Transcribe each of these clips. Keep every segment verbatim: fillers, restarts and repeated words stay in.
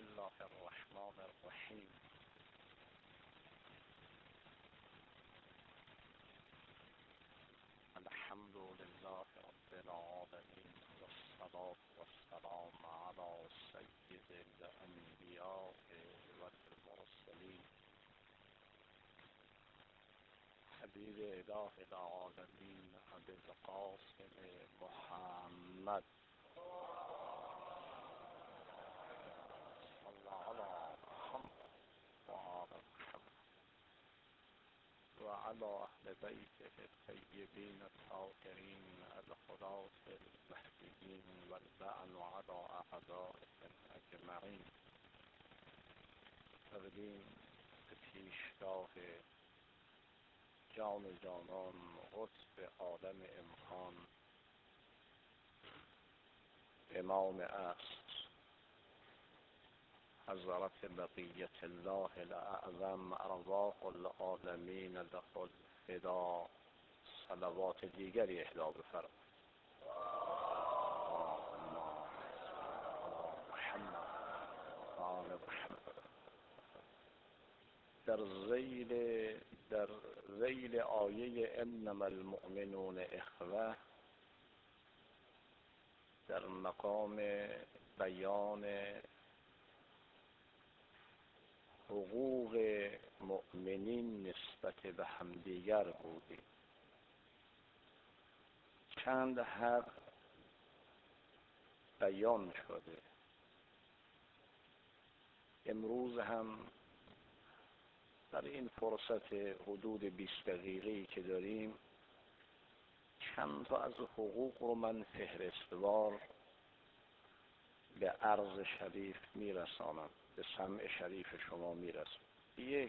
الله الرحمن الرحیم. الحمد لله رب العالمین والصلاة والسلام علی سید الانبیاء والمرسلین حبیب اله العالمین ابی القاسم محمد و علی اهل بیته الطیبین الطاهرین الخلاة المهدیین واللعن علی اعدائهم اجمعین. بردیم به پیشگاه جان جانان قطب عالم امکان امام عصر حضرت بقیت الله الاعظم ارواح العالمین له الفدا صلوات دیگری اهدا بفرمایید. در ذیل در ذیل آیه انما المؤمنون اخوه در مقام بیان حقوق مؤمنین نسبت به همدیگر بودیم. چند حق بیان شده. امروز هم در این فرصت حدود بیست دقیقه‌ای که داریم چند تا از حقوق رو من فهرستوار به عرض شریف میرسانم، به سمع شریف شما میرسم. یک،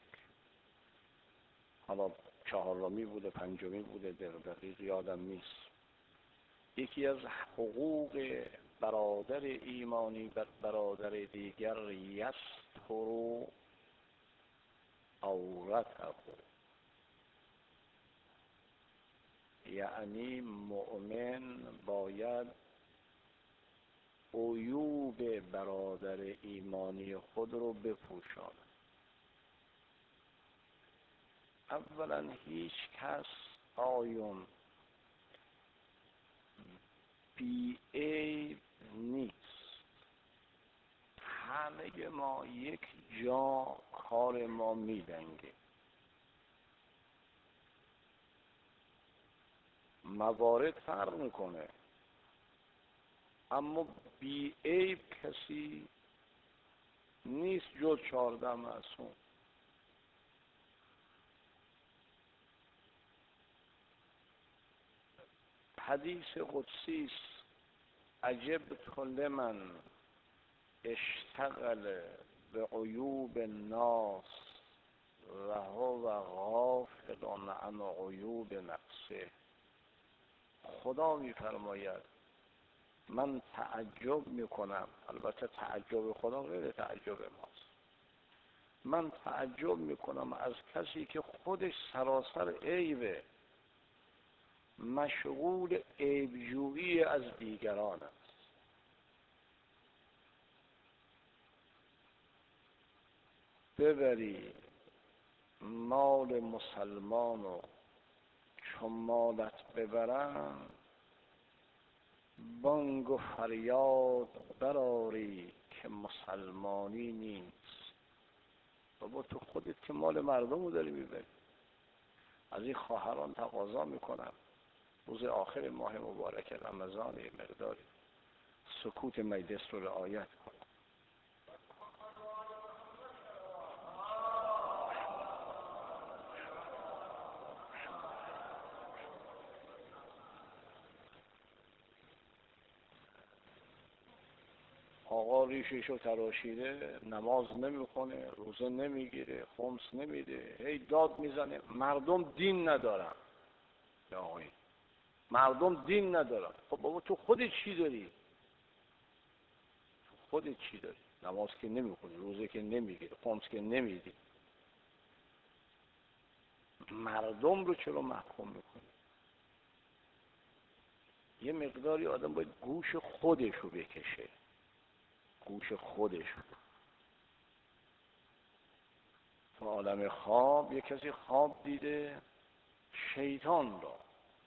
حالا چهارمی بوده پنجمی بوده در دقیق یادم نیست، یکی از حقوق برادر ایمانی بر برادر دیگر یستر عورته، یعنی مؤمن باید عیوب برادر ایمانی خود رو بپوشاند. اولا هیچ کس آیون بی عیب نیست. همه ما یک جا کار ما میدنگه. موارد فرق میکنه، اما بی عیب کسی نیست جز چهارده معصوم. حدیث قدسی است: عجبت لمن اشتغل به عیوب الناس و هو غافل عن عیوب نفسه. خدا میفرماید من تعجب میکنم، البته تعجب خدا غیر تعجب ماست، من تعجب میکنم از کسی که خودش سراسر عیبه، مشغول عیبجویی از دیگران است. ببری مال مسلمان و چون مالت ببرن بانگ و فریاد براری که مسلمانی نیست. بابا تو خودت که مال مردم رو داری میبری. از این خواهران تقاضا میکنم روز آخر ماه مبارک رمضان یه مقداری سکوت مجلس رو رعایت کن. آقا ریششو تراشیده، نماز نمیخونه، روزه نمیگیره، خمس نمیده، هی داد میزنه. مردم دین ندارن. یا آقایی مردم دین ندارن. خب بابا تو خودت چی داری؟ تو خودت چی داری؟ نماز که نمیخونی، روزه که نمیگیری، خمس که نمیدی، مردم رو چرا محکوم میکنی؟ یه مقداری آدم باید گوش خودش رو بکشه، گوش خودش رو. تو عالم خواب یک کسی خواب دیده شیطان را،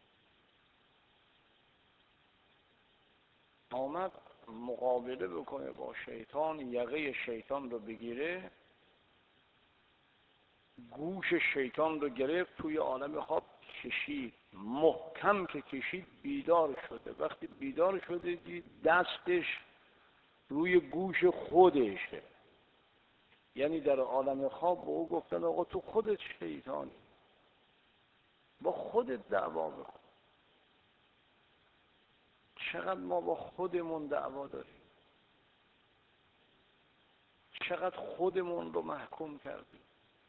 آمد مقابله بکنه با شیطان، یقه شیطان رو بگیره، گوش شیطان رو گرفت، توی عالم خواب کشید، محکم که کشید بیدار شده. وقتی بیدار شده دید دستش روی گوش خودشه، یعنی در عالم خواب به او گفتن آقا تو خودت شیطانی، با خودت دعوا بکن. چقدر ما با خودمون دعوا داریم، چقدر خودمون رو محکوم کردیم،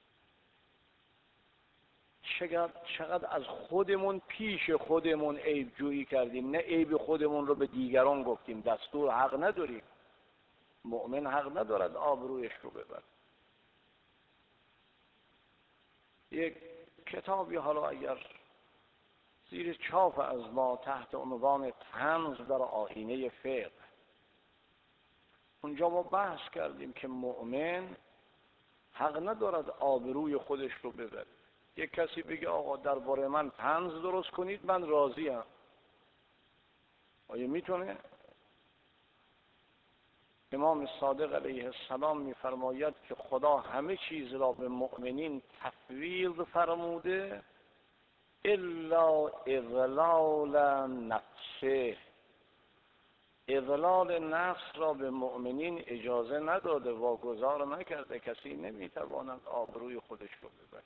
چقدر چقدر از خودمون پیش خودمون عیب جویی کردیم، نه عیب خودمون رو به دیگران گفتیم. دستور حق نداریم، مؤمن حق ندارد آبرویش رو ببرد. یک کتابی حالا اگر زیر چاپ از ما تحت عنوان طنز در آیینه فقه، اونجا ما بحث کردیم که مؤمن حق ندارد آبروی خودش رو ببرد. یک کسی بگه آقا درباره من طنز درست کنید من راضیم، آیا میتونه؟ امام صادق علیه السلام میفرماید که خدا همه چیز را به مؤمنین تفویض فرموده الا اضلال نفسه، اضلال نفس را به مؤمنین اجازه نداده، واگذار نکرده. کسی نمیتواند آبروی خودش رو ببره.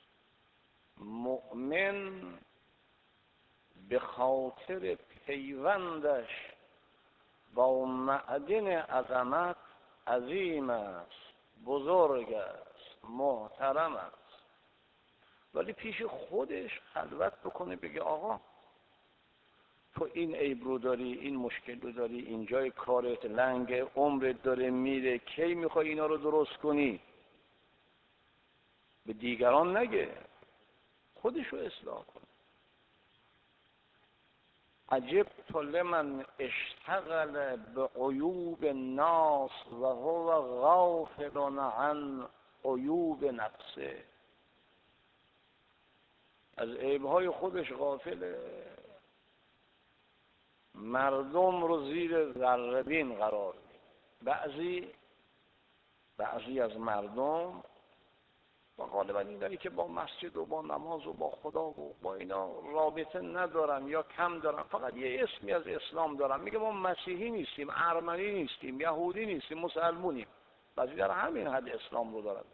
مؤمن به خاطر پیوندش با معدن عظمت عظیم است، بزرگ است، محترم است، ولی پیش خودش خلوت بکنه بگه آقا تو این عیب رو داری، این مشکل رو داری، اینجای کارت لنگ، عمرت داره میره، کی میخوای اینا رو درست کنی؟ به دیگران نگه، خودش رو اصلاح کن. عجبت لمن اشتغل به عیوب الناس و هو غافل عن عیوب نفسه. از عیبهای خودش غافله، مردم رو زیر ذره‌بین قرار میده. بعضی بعضی از مردم و غالبا اینایی که با مسجد و با نماز و با خدا و با اینا رابطه ندارن یا کم دارن، فقط یه اسمی از اسلام دارن، میگه ما مسیحی نیستیم، ارمنی نیستیم، یهودی نیستیم، مسلمونیم. بعضی در همین حد اسلام رو دارن.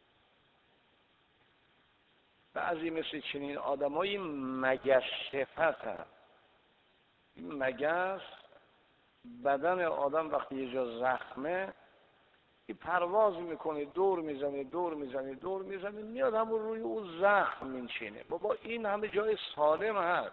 بعضی مثل چنین آدمایی مگس صفت هست. این مگس بدن آدم وقتی یه جا زخمه این پرواز میکنه، دور میزنه دور میزنه دور میزنه، میاد همون روی اون زخم میشینه. بابا این همه جای سالم هست.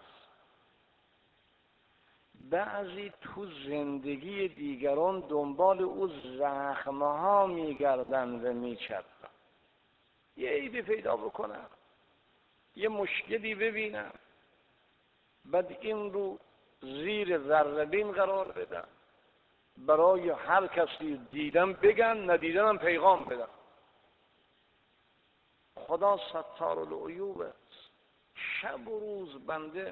بعضی تو زندگی دیگران دنبال اون زخمها میگردن و میچرخن. یه عیبی پیدا بکنن، یه مشکلی ببینن، بعد این رو زیر ذره‌بین قرار بدن، برای هر کسی دیدن بگن، ندیدن هم پیغام بدن. خدا ستار العیوب است. شب و روز بنده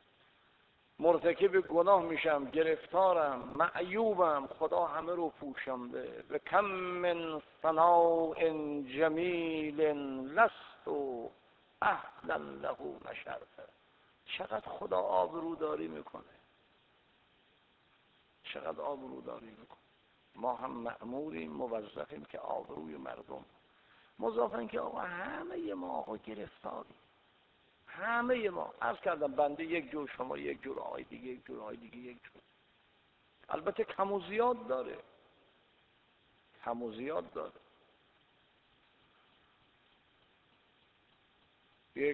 مرتکب گناه میشم، گرفتارم، معیوبم، خدا همه رو پوشنده. و کم من ثناء جمیل لست اهلا له نشرته. چقدر خدا آبروداری میکنه، چقدر آبروداری میکنه. ما هم مأموریم، موظفیم که آبروی مردم، مضافن که آقا همه ما آقا گرفتاریم، همه ما. عرض کردم بنده یک جور، شما یک جور، آقای دیگه یک جور، آقای دیگه یک جور. البته کم و زیاد داره، کم و زیاد داره. یک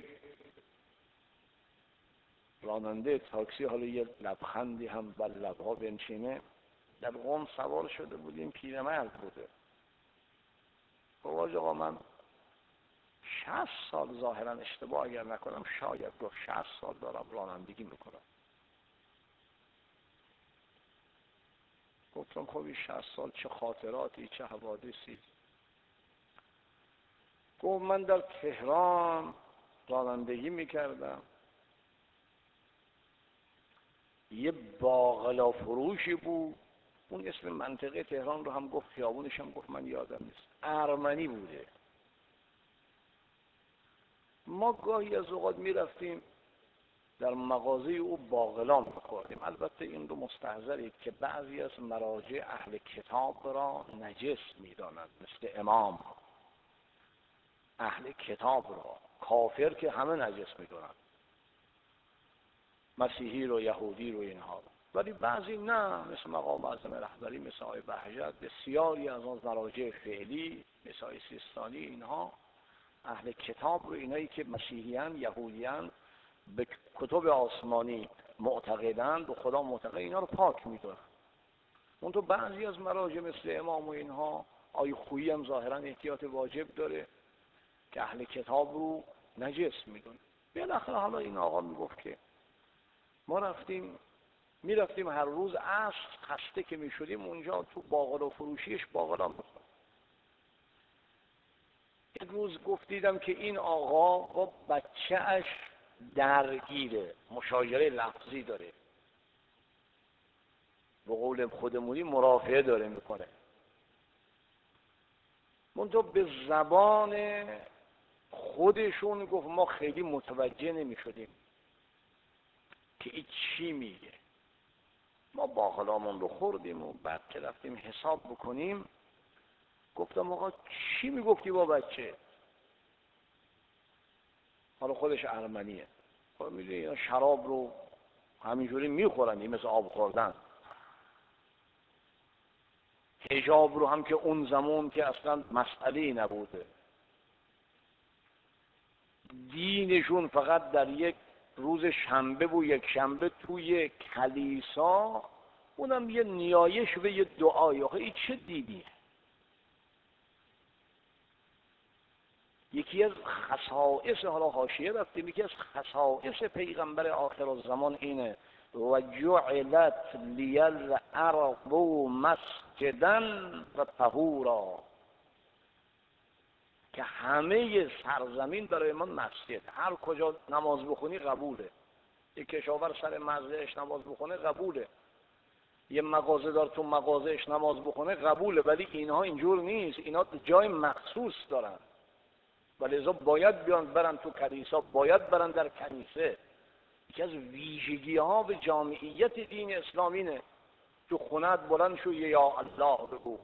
راننده تاکسی حالا یه لبخندی هم بر لبها بنشینه، در قم سوار شده بودیم، پیرمرد بوده. گفت آقا من شصت سال، ظاهرا اشتباه اگر نکنم شاید گفت شصت سال دارم رانندگی میکنم. گفتم خب این شصت سال چه خاطراتی، چه حوادثی. گفت من در تهران رانندگی میکردم، یه باقلا فروشی بود، اون اسم منطقه تهران رو هم گفت، خیابونش هم گفت، من یادم نیست، ارمنی بوده. ما گاهی از اوقات میرفتیم در مغازه او باقلا میخوردیم. البته این رو مستحضرید که بعضی از مراجع اهل کتاب را نجس میدانند، مثل امام. اهل کتاب را، کافر که همه نجس میدونند، مسیحی رو، یهودی رو، اینها. ولی بعضی نه، مثل مقام اعظم رهبری، مثل آقای بهجت، بسیاری از آن مراجع فعلی مثل آقای سیستانی، اینها اهل کتاب رو، اینایی که مسیحیان، یهودیان، به کتب آسمانی معتقدند و خدا معتقد، اینا رو پاک میدونن. اون تو بعضی از مراجع مثل امام و اینها، آقای خویی هم ظاهرا احتیاط واجب داره که اهل کتاب رو نجس میدونه. بالاخره حالا این آقا میگفت که ما رفتیم میرفتیم هر روز عصر خسته که میشدیم اونجا تو باقلا فروشیش باقلا میخورد. یک روز گفت دیدم که این آقا با بچه اش درگیره، مشاجره لفظی داره، به قول خودمونی مرافعه داره میکنه. منتها به زبان خودشون گفت ما خیلی متوجه نمیشدیم که این چی میگه. ما باقلامون رو خوردیم و بعد که رفتیم حساب بکنیم گفتم آقا چی میگفتی با بچه؟ حالا خودش ارمنیه، خب میدونی اینا شراب رو همینجوری میخورن، این مثل آب خوردن. حجاب رو هم که اون زمان که اصلا مسئله نبوده، دینشون فقط در یک روز شنبه و یک شنبه توی کلیسا، اونم یه نیایش و یه دعای. آخه این چه دیدیه؟ یکی از خصائص، حالا حاشیه رفتیم، یکی از خصائص پیغمبر آخر الزمان اینه و جعلت لی الارض مسجدا و طهورا، که همه سرزمین برای من مسجد، هر کجا نماز بخونی قبوله. یک کشاور سر مزرعه‌اش نماز بخونه قبوله، یه مغازه دار تو مغازه‌اش نماز بخونه قبوله. ولی اینها اینجور نیست، اینا جای مخصوص دارن و لذا باید بیان برن تو کلیسا، باید برن در کنیسه. یکی از ویژگی ها به جامعیت دین اسلامی اینه. تو خونت بلند شو یا الله بگو،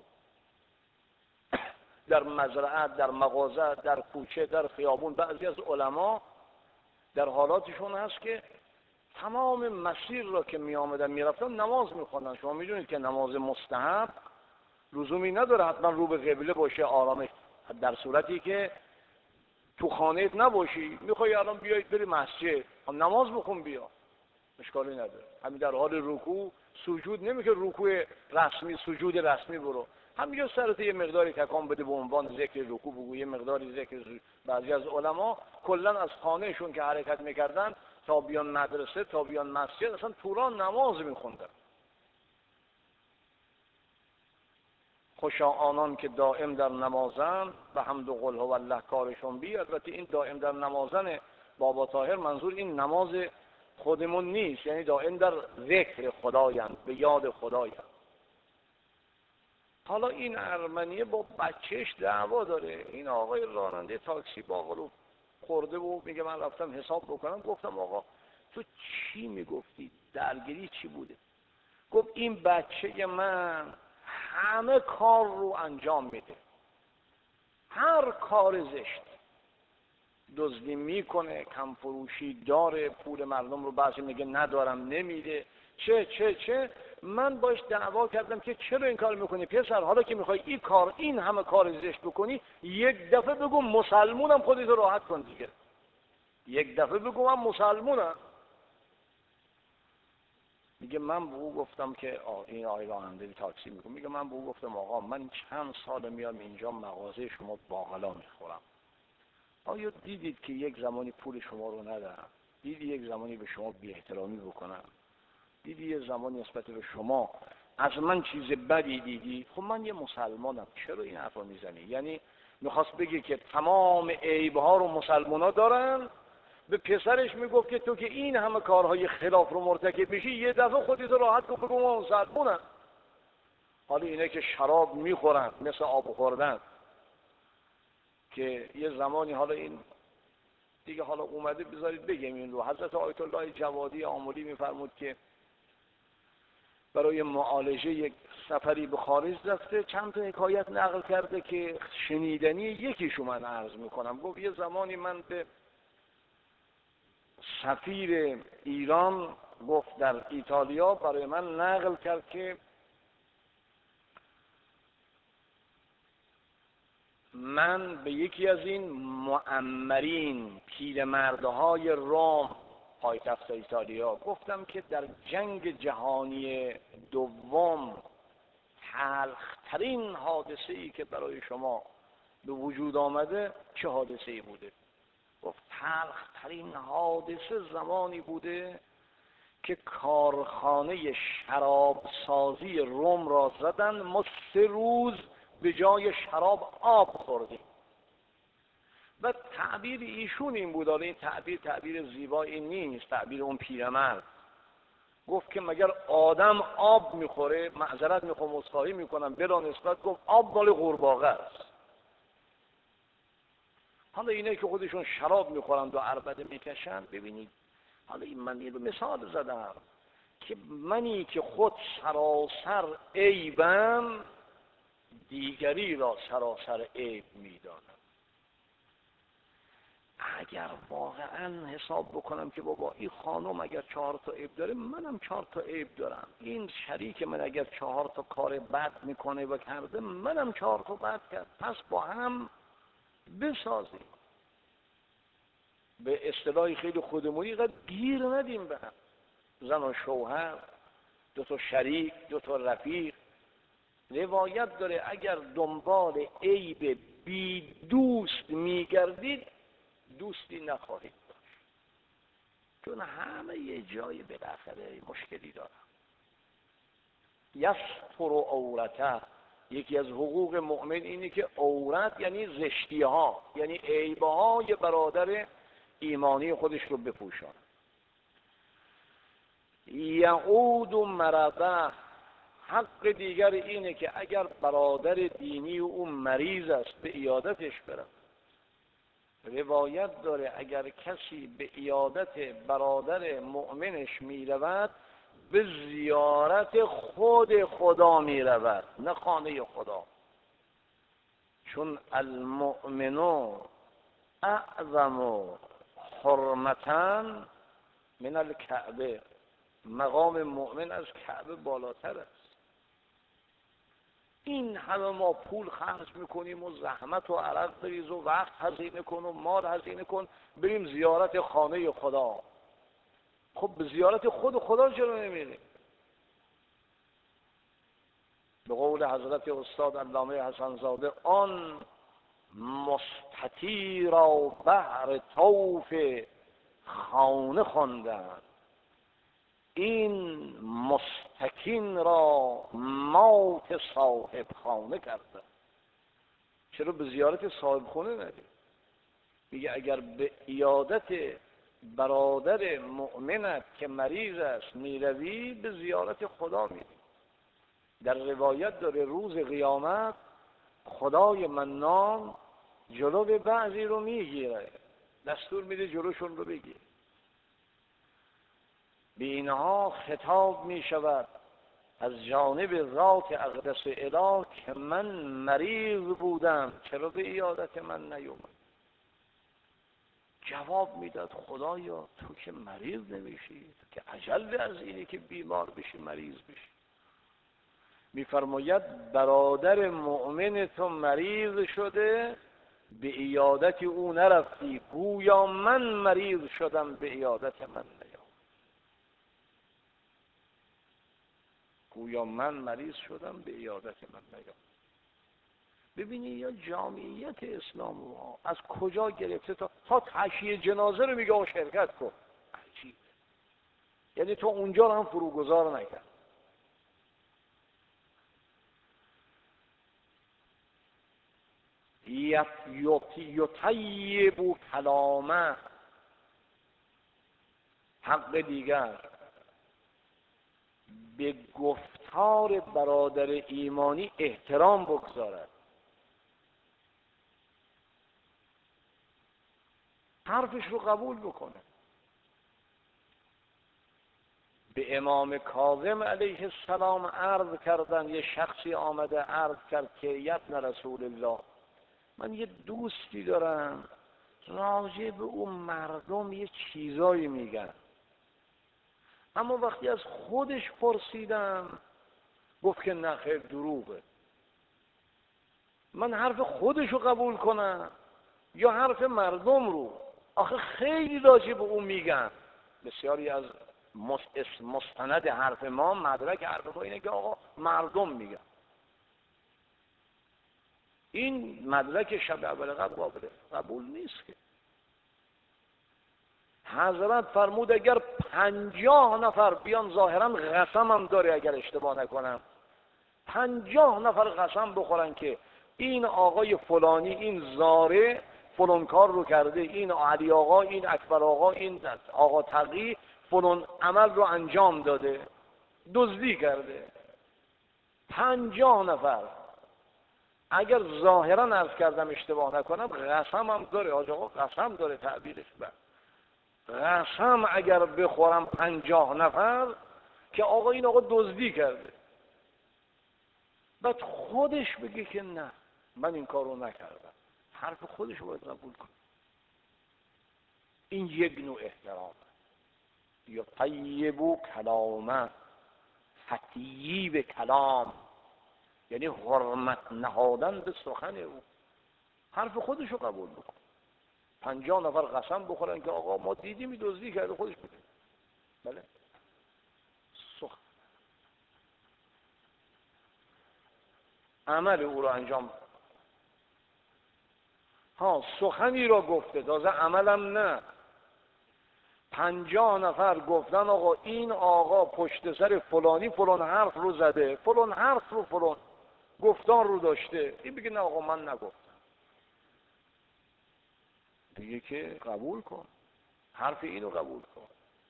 در مزرعه، در مغازه، در کوچه، در خیابون. بعضی از علما در حالاتشون هست که تمام مسیر را که می آمدن می رفتن نماز می خوندن. شما می دونید که نماز مستحب لزومی نداره حتما رو به قبله باشه، آرامش، در صورتی که تو خانه‌ات نباشی، میخوای الان بیایید بری مسجد نماز بخون بیا، اشکالی نداره. همین در حال رکوع سجود نمیشه رکوع رسمی، سجود رسمی برو، همینجا سرت یه مقداری تکان بده به عنوان ذکر رکوع بگو، یه مقداری ذکر سجود. بعضی از علما کلا از خانهشون که حرکت میکردن تا بیان مدرسه، تا بیان مسجد، اصلا توران نماز میخوندن. خوشا آنان که دائم در نمازن و حمد و قل هوالله کارشون بی. البته این دائم در نمازن بابا طاهر منظور این نماز خودمون نیست، یعنی دائم در ذکر خدایند، به یاد خدایند. حالا این ارمنیه با بچهش دعوا داره. این آقای راننده تاکسی باقلو خورده و میگه من رفتم حساب بکنم. گفتم آقا تو چی میگفتی؟ درگیری چی بوده؟ گفت این بچه من همه کار رو انجام میده، هر کار زشت، دزدی میکنه، کم فروشی داره، پول مردم رو بعضی میگه ندارم نمیده، چه چه چه. من باش دعوا کردم که چرا این کار میکنی پسر؟ حالا که میخوای این کار، این همه کار زشت بکنی، یک دفعه بگو مسلمونم، خودت راحت کن دیگه. یک دفعه بگو من مسلمونم. میگه من به او گفتم که آه این آقای راننده تاکسی میگه میگه من به او گفتم آقا من چند سال میام اینجا مغازه شما باقلا میخورم، آیا دیدید که یک زمانی پول شما رو ندارم؟ دیدی یک زمانی به شما بی احترامی بکنم؟ دیدی یک زمانی نسبت به شما از من چیز بدی دیدی؟ خب من یه مسلمانم، چرا این حرفا میزنی؟ یعنی میخواست بگه که تمام عیبها رو مسلمونا دارن. به پسرش میگفت که تو که این همه کارهای خلاف رو مرتکب میشی، یه دفعه خودت راحت کن بگو ما مسلمونم. حالا اینه که شراب میخورن مثل آب خوردن، که یه زمانی، حالا این دیگه حالا اومده بذارید بگم این رو، حضرت آیت الله جوادی آملی میفرمود که برای معالجه یک سفری به خارج رفته، چند تا حکایت نقل کرده که شنیدنی، یکیشو من عرض میکنم. گفت یه زمانی من به سفیر ایران گفت در ایتالیا برای من نقل کرد که من به یکی از این معمرین پیرمردهای روم پایتخت ایتالیا گفتم که در جنگ جهانی دوم تلخترین حادثه ای که برای شما به وجود آمده چه حادثه ای بوده؟ گفت تلخترین حادثه زمانی بوده که کارخانه شراب سازی روم را زدن، ما سه روز به جای شراب آب خوردیم. و تعبیر ایشون این بود، این تعبیر تعبیر زیبایی نیست، تعبیر اون پیرمرد. گفت که مگر آدم آب میخوره؟ معذرت میخوام عذرخواهی میکنم بلا نسبت، گفت آب مال قورباغه است. حالا اینه که خودشون شراب میخورند و عربده میکشند. ببینید حالا این من این رو مثال زدم که منی که خود سراسر عیبم، دیگری را سراسر عیب میدانم. اگر واقعا حساب بکنم که بابا این خانم اگر چهار تا عیب داره، منم چهار تا عیب دارم، این شریک من اگر چهار تا کار بد میکنه و کرده، منم چهار تا بد کرد، پس با هم بسازیم. به اصطلاحی خیلی خودمونی قد گیر ندیم به هم، زن و شوهر، دو تا شریک، دو تا رفیق. روایت داره اگر دنبال عیب بی دوست میگردید، دوستی نخواهید داشت، چون همه یه جای بالاخره مشکلی دارن. یستر عورته، یکی از حقوق مؤمن اینه که عورت یعنی زشتی ها، یعنی عیبه های برادر ایمانی خودش رو بپوشان. یعود مرضه، حق دیگر اینه که اگر برادر دینی و اون مریض است به عیادتش برن. روایت داره اگر کسی به عیادت برادر مؤمنش میرود، به زیارت خود خدا میرود، نه خانه خدا. چون المؤمن اعظم حرمتا من الکعبه، مقام مؤمن از کعبه بالاتر است. این همه ما پول خرج میکنیم و زحمت و عرق بریز و وقت هزینه کن و مال هزینه کن بریم زیارت خانه خدا. خب به زیارت خود خدا چرا نمیریم؟ به قول حضرت استاد علامه حسن زاده، آن مستطیع را بهر طوف خانه خواندند، این مستکین را موت صاحب خانه کرده. چرا به زیارت صاحب خانه نریم؟ میگه اگر به عیادت برادر مؤمنت که مریض است میروی، به زیارت خدا میری. در روایت داره روز قیامت خدای منان جلو بعضی رو میگیره، دستور میده جلوشون رو بگیر. به اینها خطاب می شود از جانب ذات اقدس اله که من مریض بودم، چرا به عیادت من نیومد؟ جواب میداد خدایا تو که مریض نمیشی، تو که اجل از اینی که بیمار بشی مریض بشی. میفرماید برادر مؤمن تو مریض شده، به عیادت او نرفتی، گویا من مریض شدم به عیادت من نیام. گویا من مریض شدم به عیادت من نیام. ببینی یا جامعیت اسلام ما از کجا گرفته تا تا تشییع جنازه رو میگه شرکت کن. عجیب. یعنی تو اونجا رو هم فروگذار نکرد. یطیب کلامه، حق دیگر به گفتار برادر ایمانی احترام بگذارد، حرفش رو قبول بکنه. به امام کاظم علیه السلام عرض کردن، یه شخصی آمده عرض کرد که یبن رسول الله، من یه دوستی دارم راجع به اون مردم یه چیزایی میگن، اما وقتی از خودش پرسیدم گفت که نه خیر دروغه. من حرف خودش رو قبول کنم یا حرف مردم رو؟ آخه خیلی راجع به اون میگن. بسیاری از مستند حرف ما، مدرک حرف ما اینه که آقا مردم میگن. این مدرک شب اول قبل قابل قبول نیست که. حضرت فرمود اگر پنجاه نفر بیان، ظاهرا قسم هم داره اگر اشتباه نکنم، پنجاه نفر قسم بخورن که این آقای فلانی، این زاره فلان کار رو کرده، این علی آقا، این اکبر آقا، این آقا تقی فلان عمل رو انجام داده، دزدی کرده، پنجاه نفر اگر ظاهرا عرض کردم اشتباه نکنم قسم هم داره، آج آقا قسم داره تعبیرش بر قسم اگر بخورم پنجاه نفر که آقا این آقا دزدی کرده، بعد خودش بگه که نه من این کار رو نکردم، حرف خودش رو باید قبول کنه. این یک نوع احترام. یا طیب کلامه، تطییب کلام یعنی حرمت نهادن به سخن او، حرف خودش رو قبول بکن. پنجاه نفر قسم بخورن که آقا ما دیدیم دزدی کرده، خودش بگه بله سخن عمل او رو انجام. ها سخنی را گفته تازه عملم نه. پنجاه نفر گفتن آقا این آقا پشت سر فلانی فلان حرف رو زده، فلان حرف رو فلان گفتار رو داشته، این بگه نه آقا من نگفتم، دیگه که قبول کن، حرف اینو قبول کن.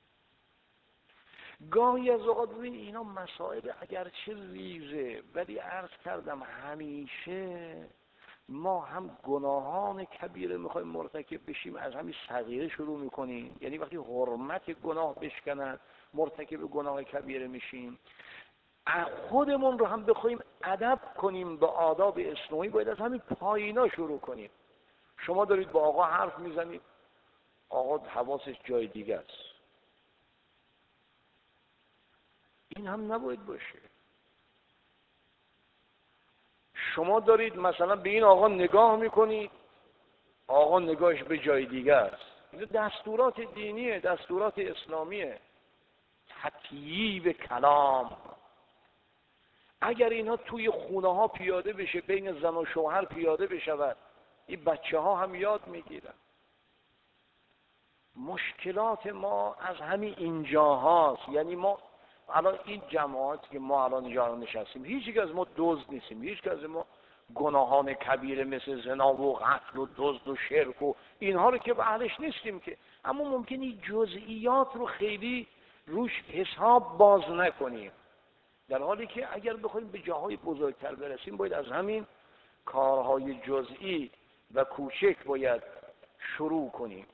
گاهی از اوقات ببین اینا مسائل اگرچه ریزه، ولی عرض کردم همیشه ما هم گناهان کبیره میخوایم مرتکب بشیم، از همین صغیره شروع میکنیم، یعنی وقتی حرمت گناه بشکند مرتکب گناه کبیره میشیم. خودمون رو هم بخوایم ادب کنیم به آداب اسلامی، باید از همین پایینا شروع کنیم. شما دارید با آقا حرف میزنید، آقا حواسش جای دیگه است، این هم نباید باشه. شما دارید مثلا به این آقا نگاه میکنید، آقا نگاهش به جای دیگه است. این دستورات دینیه، دستورات اسلامیه. تطییب کلام اگر اینا توی خونه ها پیاده بشه، بین زن و شوهر پیاده بشود، این بچه ها هم یاد میگیرن. مشکلات ما از همین اینجا هاست. یعنی ما الان این جماعت که ما الان اینجا نشستیم، هیچ یک از ما دزد نیستیم، هیچ یک از ما گناهان کبیره مثل زنا و قتل و دزد و شرک و اینها رو که به اهلش نیستیم که، اما ممکنه این جزئیات رو خیلی روش حساب باز نکنیم، در حالی که اگر بخوایم به جاهای بزرگتر برسیم باید از همین کارهای جزئی و کوچک باید شروع کنیم.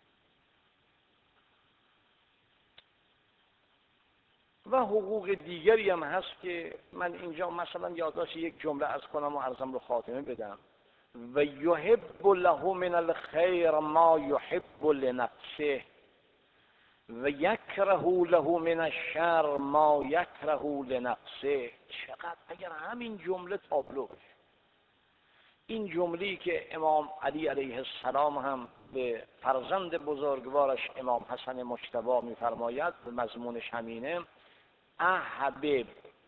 و حقوق دیگری هم هست که من اینجا مثلا یادداشت یک جمله از کنم و عرضم رو خاتمه بدم. و یحب له من الخیر ما یحب لنفسه و یکره له من الشر ما یکره لنفسه. چقدر اگر همین جمله تابلو بشه، این جمله‌ای که امام علی علیه السلام هم به فرزند بزرگوارش امام حسن مجتبی می‌فرماید، مضمونش همینه: احبب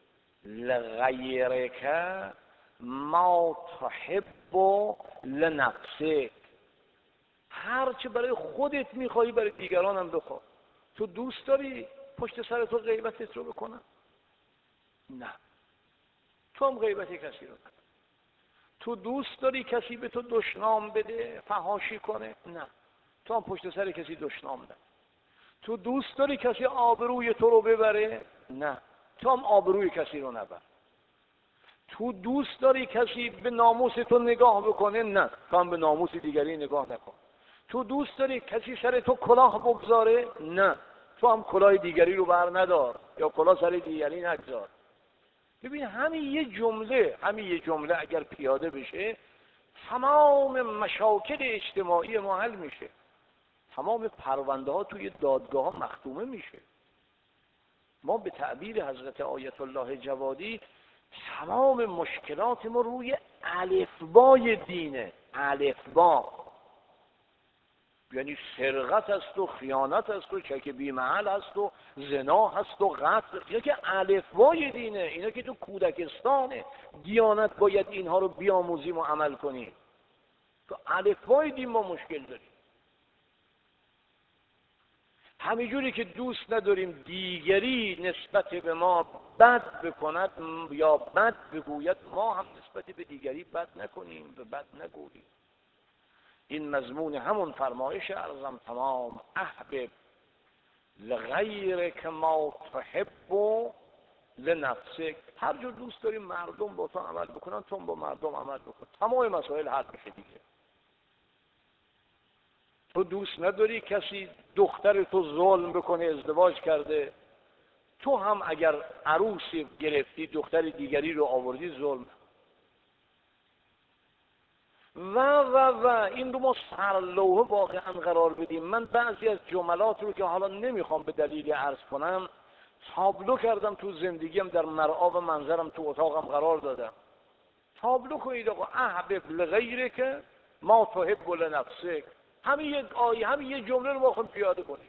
لغیرک ما تحب لنفسک. هر چه برای خودت میخوایی برای دیگران هم بخواه. تو دوست داری پشت سر تو غیبتت رو بکنن؟ نه، تو هم غیبت کسی رو نکن. تو دوست داری کسی به تو دشنام بده، فحاشی کنه؟ نه. تو هم پشت سر کسی دشنام ده. تو دوست داری کسی آبروی تو رو ببره؟ نه. تو هم آبروی کسی رو نبر. تو دوست داری کسی به ناموس تو نگاه بکنه؟ نه. تو هم به ناموس دیگری نگاه نکن. تو دوست داری کسی سر تو کلاه بگذاره؟ نه. تو هم کلاه دیگری رو بر ندار یا کلاه سر دیگری نگذار. ببین همین یه جمله، همین یه جمله اگر پیاده بشه تمام مشاکل اجتماعی ما حل میشه. تمام پرونده ها توی دادگاه ها مختومه میشه. ما به تعبیر حضرت آیت الله جوادی تمام مشکلات ما روی الفبای دینه. الفبا یعنی سرقت است و خیانت است و چک بیمحل است و زنا هست و قتل. اینا که الفبای دینه، اینا که تو کودکستانه. دیانت باید اینها رو بیاموزیم و عمل کنیم. تو الفبای دین ما مشکل داریم. همینجوری که دوست نداریم دیگری نسبت به ما بد بکند یا بد بگوید، ما هم نسبت به دیگری بد نکنیم، به بد نگوییم. این مضمون همون فرمایش ارزم تمام احبب لغیرک ما تحب لنفسک. هر جور دوست داریم مردم با تو عمل بکنن، تو با مردم عمل بکن، تمام مسائل حل میشه دیگه. تو دوست نداری کسی دختر تو ظلم بکنه، ازدواج کرده، تو هم اگر عروسی گرفتی دختر دیگری رو آوردی، ظلم. و و و این رو ما سرلوحه واقعا قرار بدیم. من بعضی از جملات رو که حالا نمیخوام به دلیل عرض کنم تابلو کردم تو زندگیم، در مرآ و منظرم تو اتاقم قرار دادم. تابلو کنید آقا احبب لغیرک ما تحب لنفسک. همین یک آیه، همین یک جمله رو ما خود پیاده کنیم.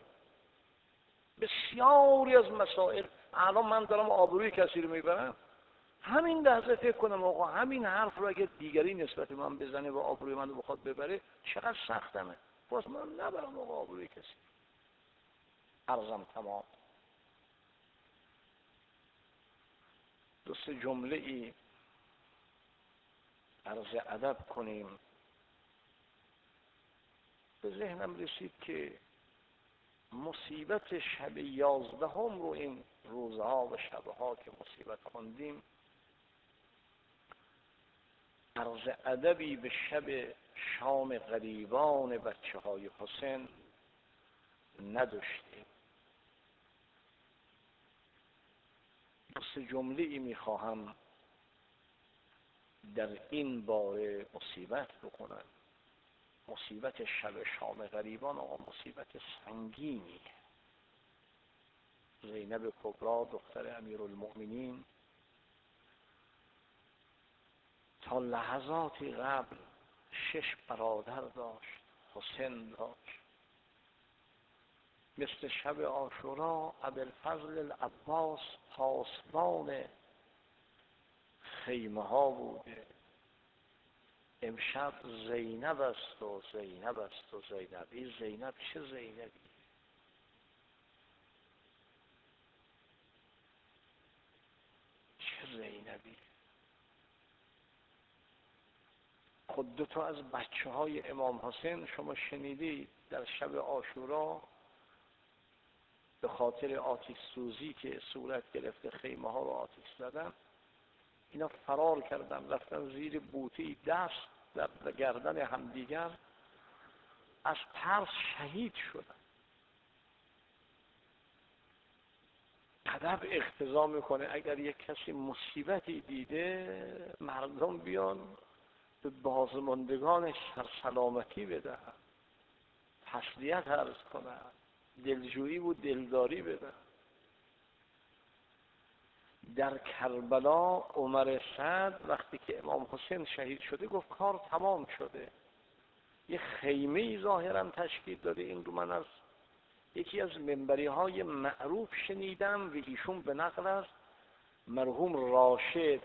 بسیاری از مسائل، الان من دارم آبروی کسی رو میبرم، همین لحظه فکر کنم آقا همین حرف رو اگر دیگری نسبت من بزنه و آبروی من رو بخواد ببره چقدر سختمه. باز من نبرم آقا آبروی کسی. عرضم تمام. دو سه جمله ای عرض ادب کنیم. به ذهنم رسید که مصیبت شب یازدهم رو این روزها و شبها که مصیبت خوندیم، عرض ادبی به شب شام غریبان بچه های حسین نداشتیم. دو سه جمله ای میخواهم در این باره مصیبت بکنم. مصیبت شب شام غریبان و مصیبت سنگینی. زینب کبرا دختر امیرالمؤمنین تا لحظاتی قبل شش برادر داشت، حسین داشت. مثل شب عاشورا ابوالفضل العباس پاسبان خیمه ها بوده. امشب زینب است و زینب است و زینب. این زینب چه زینبی؟ چه زینبی؟ خود دو تا از بچه های امام حسین شما شنیدید در شب عاشورا به خاطر آتش سوزی که صورت گرفته خیمه ها رو آتش زدن، اینا فرار کردن رفتن زیر بوته دست در گردن همدیگر، از ترس شهید شدن. ادب اقتضا میکنه اگر یک کسی مصیبتی دیده مردم بیان به بازماندگانش سلامتی بدن، تسلیت عرض کنن، دلجویی و دلداری بدن. در کربلا عمر سعد وقتی که امام حسین شهید شده گفت کار تمام شده. یه خیمه ای ظاهرا تشکیل داده. این رو من از یکی از منبری های معروف شنیدم و ایشون به نقل است مرحوم راشد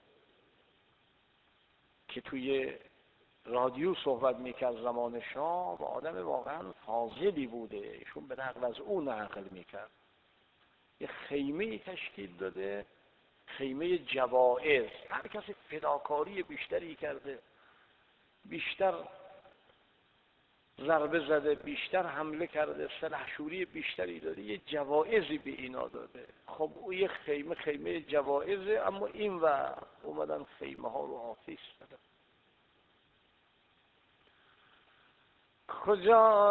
که توی رادیو صحبت میکرد زمان شاه و آدم واقعا فاضلی بوده، ایشون به نقل از اون نقل میکرد. یه خیمه ای تشکیل داده خیمه جوائز. هر کسی فداکاری بیشتری کرده، بیشتر ضربه زده، بیشتر حمله کرده، سلحشوری بیشتری داده، یه جوائزی به اینا داده. خب او یه خیمه خیمه جوائزه، اما این و اومدن خیمه ها رو آتش زدن. کجا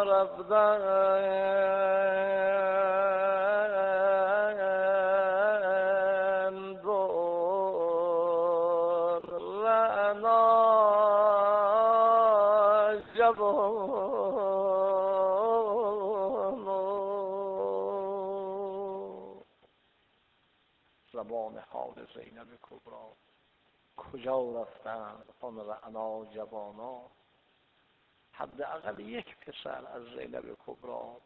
رفتن دور رعنا جوانو. زبان حال زینب کبری کجا رفتن آن رعنا جوانا. حداقل یک پسر از زینب کبری